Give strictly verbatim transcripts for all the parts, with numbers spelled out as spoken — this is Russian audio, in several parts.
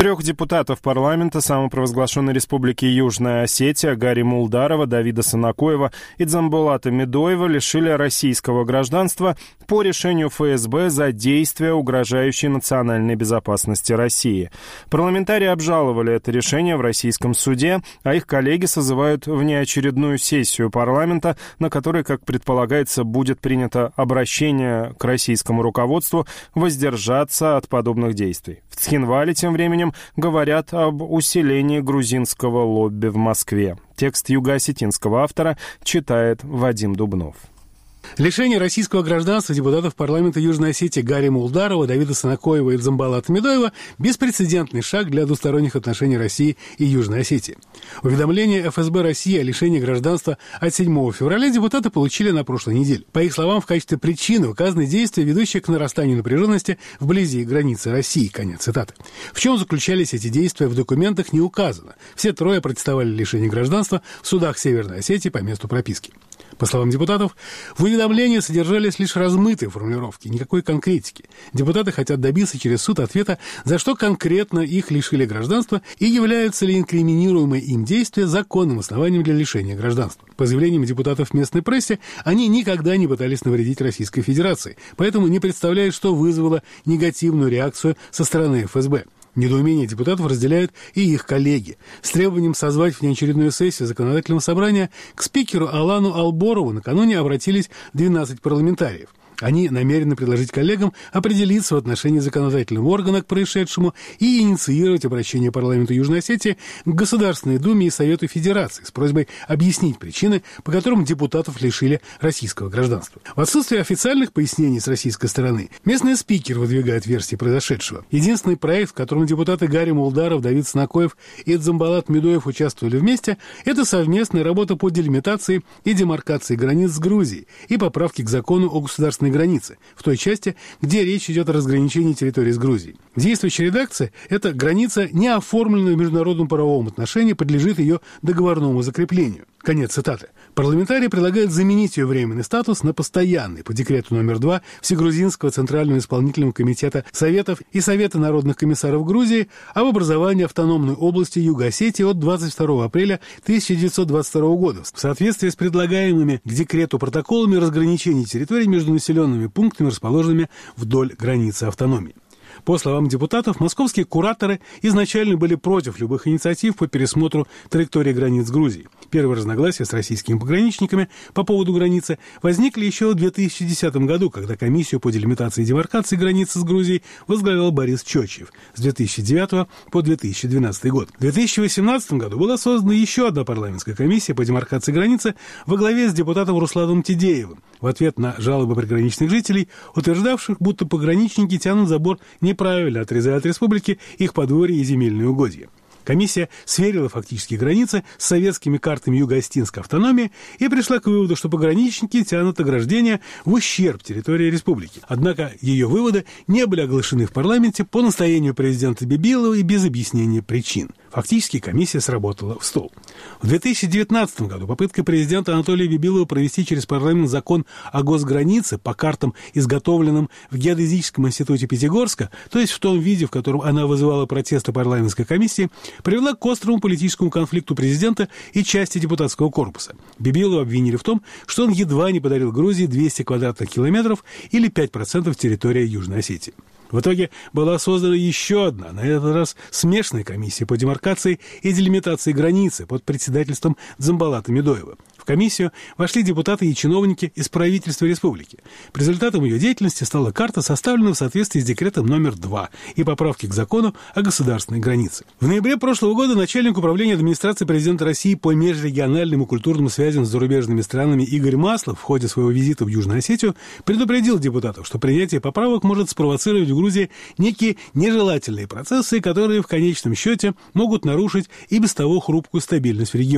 Трех депутатов парламента самопровозглашенной республики Южная Осетия Гарри Мулдарова, Давида Санакоева и Дзамбулата Медоева лишили российского гражданства по решению эф эс бэ за действия, угрожающие национальной безопасности России. Парламентарии обжаловали это решение в российском суде, а их коллеги созывают внеочередную сессию парламента, на которой, как предполагается, будет принято обращение к российскому руководству воздержаться от подобных действий. В Цхинвале тем временем говорят об усилении грузинского лобби в Москве. Текст юго-осетинского автора читает Вадим Дубнов. Лишение российского гражданства депутатов парламента Южной Осетии Гарри Мулдарова, Давида Санакоева и Дзамбулата Медоева – беспрецедентный шаг для двусторонних отношений России и Южной Осетии. Уведомление эф эс бэ России о лишении гражданства от седьмого февраля депутаты получили на прошлой неделе. По их словам, в качестве причины указаны действия, ведущие к нарастанию напряженности вблизи границы России. Конец цитаты. В чем заключались эти действия, в документах не указано. Все трое протестовали лишение гражданства в судах Северной Осетии по месту прописки. По словам депутатов, в уведомлении содержались лишь размытые формулировки, никакой конкретики. Депутаты хотят добиться через суд ответа, за что конкретно их лишили гражданства и являются ли инкриминируемые им действия законным основанием для лишения гражданства. По заявлениям депутатов в местной прессе, они никогда не пытались навредить Российской Федерации, поэтому не представляют, что вызвало негативную реакцию со стороны эф эс бэ. Недоумение депутатов разделяют и их коллеги. С требованием созвать внеочередную сессию законодательного собрания к спикеру Алану Алборову накануне обратились двенадцать парламентариев. Они намерены предложить коллегам определиться в отношении законодательного органа к происшедшему и инициировать обращение парламента Южной Осетии к Государственной Думе и Совету Федерации с просьбой объяснить причины, по которым депутатов лишили российского гражданства. В отсутствие официальных пояснений с российской стороны, местный спикер выдвигает версии произошедшего. Единственный проект, в котором депутаты Гарри Мулдаров, Давид Санакоев и Дзамбулат Медоев участвовали вместе, это совместная работа по делимитации и демаркации границ с Грузией и поправки к закону о государственной границы, в той части, где речь идет о разграничении территории с Грузией. В действующей редакции эта граница, не оформленная в международном правовом отношении, подлежит ее договорному закреплению. Конец цитаты. Парламентарии предлагают заменить ее временный статус на постоянный по декрету номер два Всегрузинского Центрального исполнительного комитета Советов и Совета народных комиссаров Грузии об образовании автономной области Юго-Осетии от двадцать второго апреля тысяча девятьсот двадцать второго года в соответствии с предлагаемыми к декрету протоколами разграничения территорий между населенными пунктами, расположенными вдоль границы автономии. По словам депутатов, московские кураторы изначально были против любых инициатив по пересмотру траектории границ Грузии. Первые разногласия с российскими пограничниками по поводу границы возникли еще в две тысячи десятом году, когда комиссию по делимитации и демаркации границы с Грузией возглавлял Борис Чочиев с две тысячи девятого по две тысячи двенадцатый год. В две тысячи восемнадцатом году была создана еще одна парламентская комиссия по демаркации границы во главе с депутатом Русланом Тидеевым в ответ на жалобы приграничных жителей, утверждавших, будто пограничники тянут забор неправильно, отрезая от республики их подворья и земельные угодья. Комиссия сверила фактические границы с советскими картами юго-осетинской автономии и пришла к выводу, что пограничники тянут ограждения в ущерб территории республики. Однако ее выводы не были оглашены в парламенте по настоянию президента Бибилова и без объяснения причин. Фактически комиссия сработала в стол. В две тысячи девятнадцатом году попытка президента Анатолия Бибилова провести через парламент закон о госгранице по картам, изготовленным в Геодезическом институте Пятигорска, то есть в том виде, в котором она вызывала протесты парламентской комиссии, привела к острому политическому конфликту президента и части депутатского корпуса. Бибилова обвинили в том, что он едва не подарил Грузии двести квадратных километров или пять процентов территории Южной Осетии. В итоге была создана еще одна, на этот раз смешанная комиссия по демаркации и делимитации границы под председательством Дзамбулата Медоева. В комиссию вошли депутаты и чиновники из правительства республики. Результатом ее деятельности стала карта, составленная в соответствии с декретом номер два и поправки к закону о государственной границе. В ноябре прошлого года начальник управления администрации президента России по межрегиональным и культурным связям с зарубежными странами Игорь Маслов в ходе своего визита в Южную Осетию предупредил депутатов, что принятие поправок может спровоцировать в Грузии некие нежелательные процессы, которые в конечном счете могут нарушить и без того хрупкую стабильность в регионе.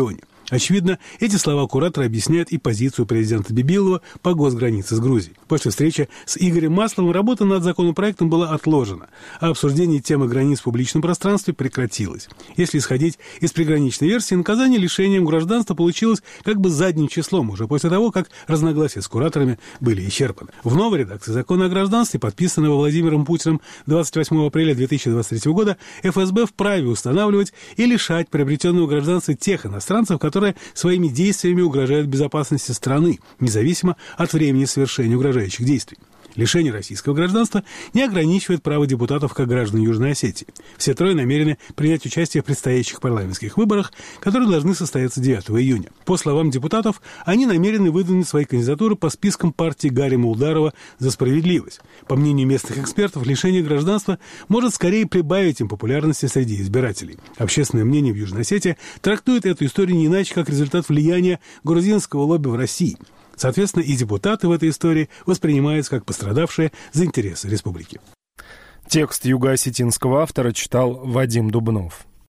Очевидно, эти слова куратора объясняют и позицию президента Бибилова по госгранице с Грузией. После встречи с Игорем Масловым работа над законопроектом была отложена, а обсуждение темы границ в публичном пространстве прекратилось. Если исходить из приграничной версии, наказание лишением гражданства получилось как бы задним числом, уже после того, как разногласия с кураторами были исчерпаны. В новой редакции закона о гражданстве, подписанного Владимиром Путиным двадцать восьмого апреля две тысячи двадцать третьего года, эф эс бэ вправе устанавливать и лишать приобретенного гражданства тех иностранцев, которые которые своими действиями угрожают безопасности страны, независимо от времени совершения угрожающих действий. Лишение российского гражданства не ограничивает право депутатов как граждан Южной Осетии. Все трое намерены принять участие в предстоящих парламентских выборах, которые должны состояться девятого июня. По словам депутатов, они намерены выдвинуть свои кандидатуры по спискам партии Гарри Мулдарова «За справедливость». По мнению местных экспертов, лишение гражданства может скорее прибавить им популярности среди избирателей. Общественное мнение в Южной Осетии трактует эту историю не иначе, как результат влияния грузинского лобби в России. Соответственно, и депутаты в этой истории воспринимаются как пострадавшие за интересы республики. Текст юго-осетинского автора читал Вадим Дубнов.